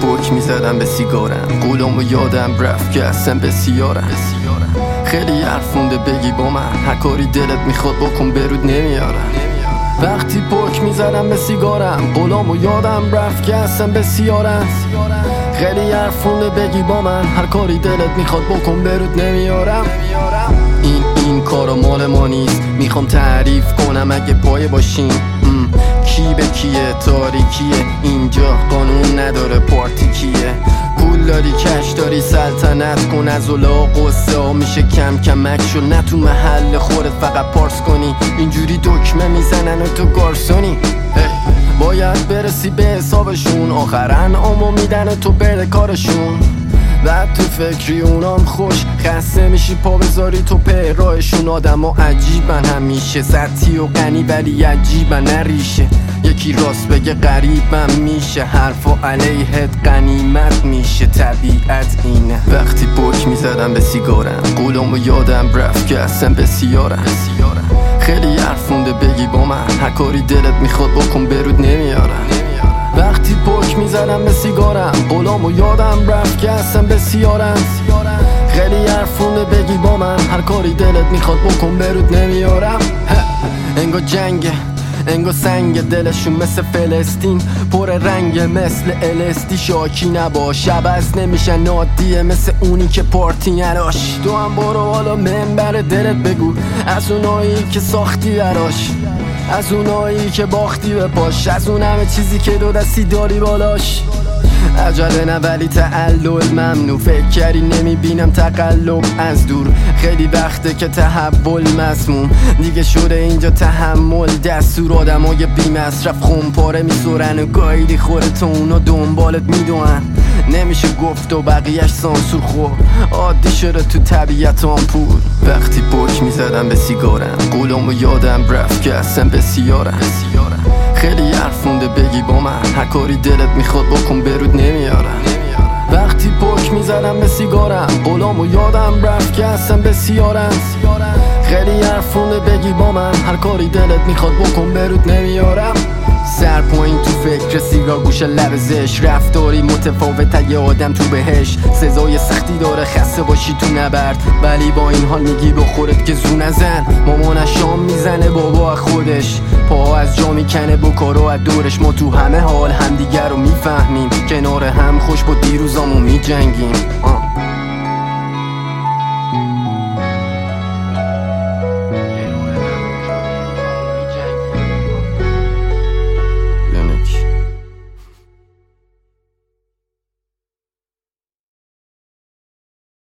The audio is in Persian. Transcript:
برک میزدم به سیگارم، قولم و یادم رفت که اصلا بسیارم. خیلی حرف مونده بگی با من، هر کاری دلت میخواد بکن برود نمیارم. وقتی برک میزدم به سیگارم، قولم و یادم رفت که اصلا بسیارم. خیلی حرف مونده بگی با من، هر کاری دلت میخواد بکن برود نمیارم. این کارا مال ما نیست، میخوام تعریف کنم اگه پایه باشین. کی به کیه، تاریکیه اینجا، قانون نداره پارتی کیه. پول داری، کش داری، سلطنت کن، از اولا قصه ها میشه کم کمک شو. نه تو محل خودت فقط پارس کنی، اینجوری دکمه میزنن و تو گارسونی. باید برسی به حسابشون، آخرن آمو میدن و تو بده کارشون. و تو فکری اونام خوش، خسته میشی پا بذاری تو پیراهشون. آدم ها عجیبن همیشه، سطحی و غنی ولی عجیبن نریشه. یکی راست بگه غریبم میشه، حرفا علیهت غنیمت میشه. طبیعت اینه. وقتی برک میزدم به سیگارم، قولم و یادم رفت که اصلا بسیارم. خیلی حرف مونده بگی با من، هر کاری دلت میخواد بکن برود نمیارم. وقتی برک میزدم به سیگارم، قولم و یادم رفت که اصلا بسیارم. خیلی حرف مونده بگی با من، هر کاری دلت میخواد بکن برود نمیارم. انگار جنگه، انگار سنگ دلشون مثل فلسطین، پر رنگ مثل الستی. شاکی نباش، عوض نمیشن عادیه مثل اونی که پارتی نراش. تو هم برو حالا منبر دلت بگو، از اونایی که ساختی براش، از اونایی که باختی به پاش، از اون همه چیزی که دو دستی داری بالاش. عجله نه ولی تعلل ممنوع، فکر کردی نمیبینم تقلب از دور. خیلی وقته که تحول مسموم دیگه شده اینجا، تحمل دستور. آدمای بی مصرف خونپاره میسورن و گایدی خودت اونا دنبالت میدونن. نمیشه گفت و بقیهش سانسور، خور عادی شده تو طبیعت آمپول. وقتی برک میزدم به سیگارم، قولم و یادم رفت که اصلا بسیارم. خیلی حرف مونده بگی با من، هر کاری دلت میخواد بکن برود نمیارم. وقتی برک میزدم به سیگارم، قولم و یادم رفت که اصلا بسیارم. خیلی حرف مونده بگی با من، هر کاری دلت میخواد بکن برود نمیارم. سر پایین تو فکر سیگار، گوشه لب زش، رفتاری متفاوت یه آدم تو بهش. سزای سختی داره خسته باشی تو نبرد، ولی با این حال میگی به خودت که زو نزن. مامان شام میزنه، بابا خودش پا از جا میکنه، بکارو از دورش. ما تو همه حال همدیگر رو میفهمیم، کنار هم خوش با دیروزامون میجنگیم.